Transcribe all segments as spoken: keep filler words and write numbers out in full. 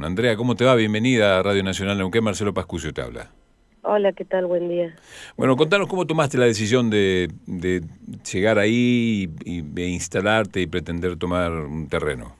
Andrea, ¿cómo te va? Bienvenida a Radio Nacional Neuquén. Marcelo Pascucio te habla. Hola, ¿qué tal? Buen día. Bueno, contanos cómo tomaste la decisión de, de llegar ahí y, y, e instalarte y pretender tomar un terreno.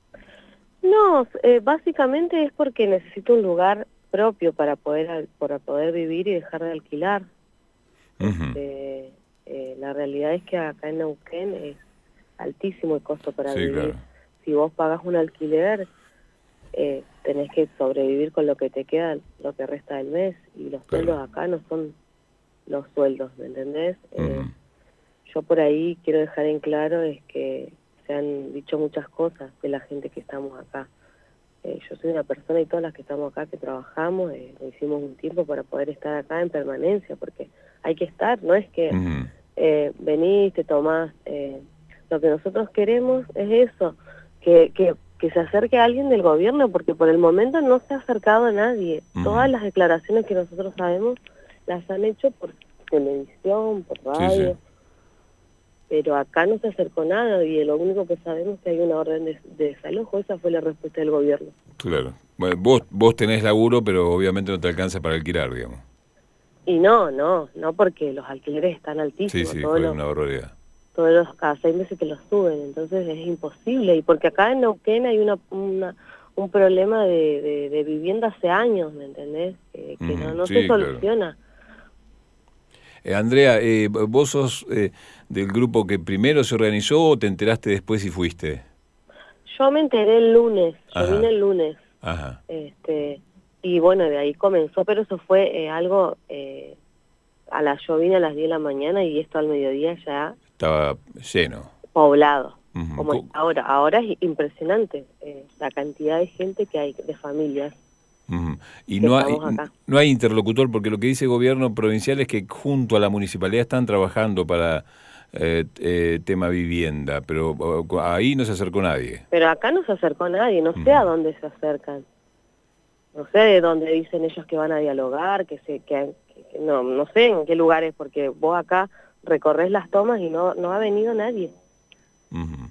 No, eh, básicamente es porque necesito un lugar propio para poder para poder vivir y dejar de alquilar. Uh-huh. Este, eh, la realidad es que acá en Neuquén es altísimo el costo para sí, vivir. Claro. Si vos pagás un alquiler, eh, tenés que sobrevivir con lo que te queda, lo que resta del mes, y los Claro. sueldos acá no son los sueldos, ¿me entendés? Uh-huh. Eh, yo por ahí quiero dejar en claro es que se han dicho muchas cosas de la gente que estamos acá. Eh, yo soy una persona y todas las que estamos acá que trabajamos, eh, lo hicimos un tiempo para poder estar acá en permanencia, porque hay que estar, no es que Uh-huh. eh, venís, te tomás. Eh, lo que nosotros queremos es eso, que, que, que se acerque a alguien del gobierno, porque por el momento no se ha acercado a nadie. Uh-huh. Todas las declaraciones que nosotros sabemos las han hecho por televisión, por radio. Sí, sí. Pero acá no se acercó nada y lo único que sabemos es que hay una orden de, de desalojo. Esa fue la respuesta del gobierno. Claro. Bueno, vos, vos tenés laburo, pero obviamente no te alcanza para alquilar, digamos. Y no, no, no porque los alquileres están altísimos. Sí, sí, todos fue los, una barbaridad. todos los, cada seis meses que los suben, entonces es imposible. Y porque acá en Neuquén hay una, una un problema de, de, de vivienda hace años, ¿me entendés? Que, que Uh-huh. no, no Sí, se claro. soluciona. Eh, Andrea, eh, ¿vos sos eh, del grupo que primero se organizó o te enteraste después y fuiste? Yo me enteré el lunes, yo Ajá. vine el lunes. Ajá. Este, y bueno, de ahí comenzó, pero eso fue eh, algo, eh, a la, yo vine a las diez de la mañana y esto al mediodía ya Estaba lleno. poblado, Uh-huh. como está ahora. Ahora es impresionante eh, la cantidad de gente que hay, de familias. Uh-huh. Y que no hay, estamos acá. no hay interlocutor, porque lo que dice el gobierno provincial es que junto a la municipalidad están trabajando para eh, eh, tema vivienda, pero uh, ahí no se acercó nadie. Pero acá no se acercó nadie, no sé Uh-huh. a dónde se acercan. No sé de dónde dicen ellos que van a dialogar, que se que, que no no sé en qué lugares, porque vos acá recorres las tomas y no no ha venido nadie. Uh-huh.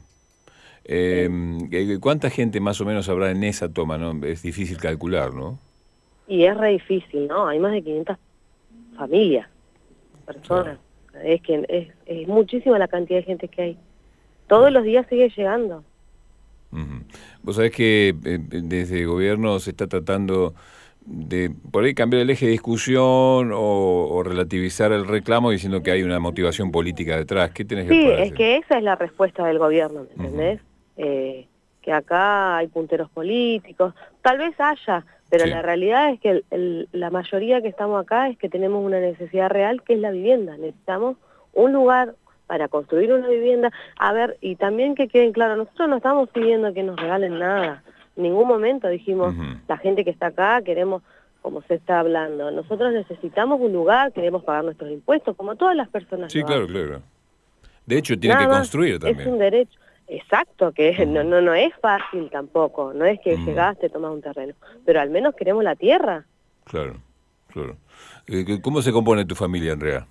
Eh, eh, ¿Cuánta gente más o menos habrá en esa toma? ¿No? Es difícil calcular, ¿no? Y es re difícil, ¿no? Hay más de quinientas familias, personas. Claro. Es que es, es muchísima la cantidad de gente que hay. Todos uh-huh. los días sigue llegando. Uh-huh. Vos sabés que eh, desde el gobierno se está tratando de por ahí cambiar el eje de discusión o, o relativizar el reclamo diciendo que hay una motivación política detrás. ¿Qué tenés que Sí, poner? es que esa es la respuesta del gobierno, ¿me entendés? Uh-huh. Eh, que acá hay punteros políticos, tal vez haya, pero sí. La realidad es que el, el, la mayoría que estamos acá es que tenemos una necesidad real, que es la vivienda. Necesitamos un lugar para construir una vivienda. A ver, y también que queden claro, nosotros no estamos pidiendo que nos regalen nada. En ningún momento dijimos, uh-huh. la gente que está acá, queremos, como se está hablando, nosotros necesitamos un lugar, queremos pagar nuestros impuestos, como todas las personas. Sí, claro, hacen. Claro. De hecho, tiene nada que construir también. Es un derecho. Exacto, que uh-huh. no, no, no es fácil tampoco, no es que uh-huh. llegaste, tomas un terreno, pero al menos queremos la tierra. Claro, claro. ¿Cómo se compone tu familia, Andrea?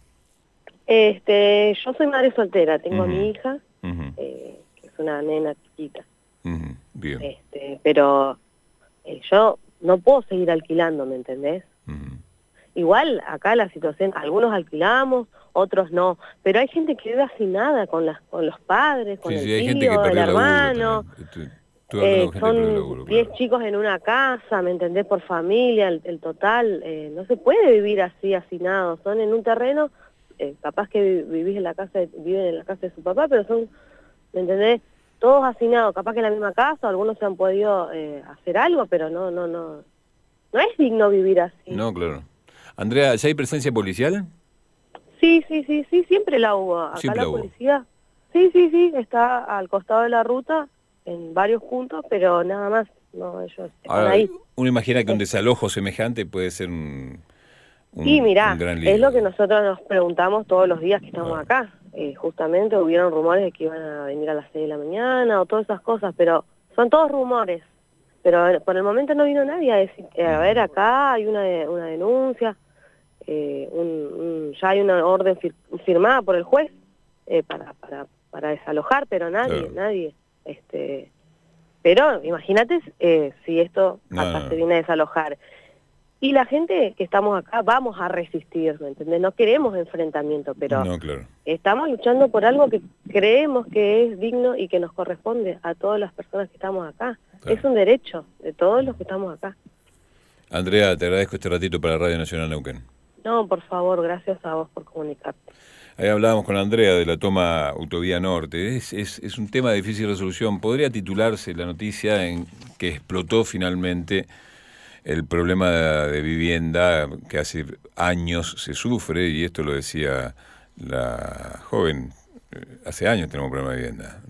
Este, yo soy madre soltera, tengo uh-huh. a mi hija, uh-huh. eh, que es una nena chiquita. Uh-huh. Bien. Este, pero eh, yo no puedo seguir alquilando, ¿me entendés? Uh-huh. Igual acá la situación, algunos alquilamos, otros no, pero hay gente que vive así nada, con las con los padres, con sí, el sí, hay tío, gente que el perdió hermano, tú, tú eh, gente son diez claro. chicos en una casa, ¿me entendés? Por familia, el, el total, eh, no se puede vivir así, hacinados, son en un terreno, eh, capaz que vivís en la casa, de, viven en la casa de su papá, pero son, ¿me entendés? Todos hacinados, capaz que en la misma casa, algunos se han podido eh, hacer algo, pero no, no, no, no es digno vivir así. No, claro. Andrea, ¿ya hay presencia policial? Sí, sí, sí, sí, siempre la hubo. Acá siempre la, la hubo. policía, sí, sí, sí, está al costado de la ruta, en varios puntos, pero nada más, no, ellos están Ahora, ahí. Uno imagina que un desalojo semejante puede ser un, un, y mirá, un gran lío. Es lo que nosotros nos preguntamos todos los días que estamos ah. acá. Eh, justamente hubieron rumores de que iban a venir a las seis de la mañana o todas esas cosas, pero son todos rumores. Pero por el momento no vino nadie a decir, eh, a ver, acá hay una, una denuncia. Eh, un, un, ya hay una orden fir, firmada por el juez eh, para, para, para desalojar, pero nadie, claro. nadie. Este, Pero imagínate eh, si esto No, acá no, se no. viene a desalojar. Y la gente que estamos acá vamos a resistir, ¿me entendés? No queremos enfrentamiento, pero No, claro. estamos luchando por algo que creemos que es digno y que nos corresponde a todas las personas que estamos acá. Claro. Es un derecho de todos los que estamos acá. Andrea, te agradezco este ratito para Radio Nacional Neuquén. No, por favor, gracias a vos por comunicarte. Ahí hablábamos con Andrea de la toma Autovía Norte. Es, es, es un tema de difícil resolución. Podría titularse la noticia en que explotó finalmente el problema de vivienda que hace años se sufre, y esto lo decía la joven, hace años tenemos un problema de vivienda.